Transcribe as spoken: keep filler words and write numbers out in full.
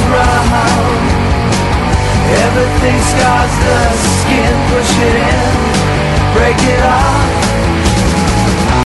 around. Everything scars the skin, push it in, break it off.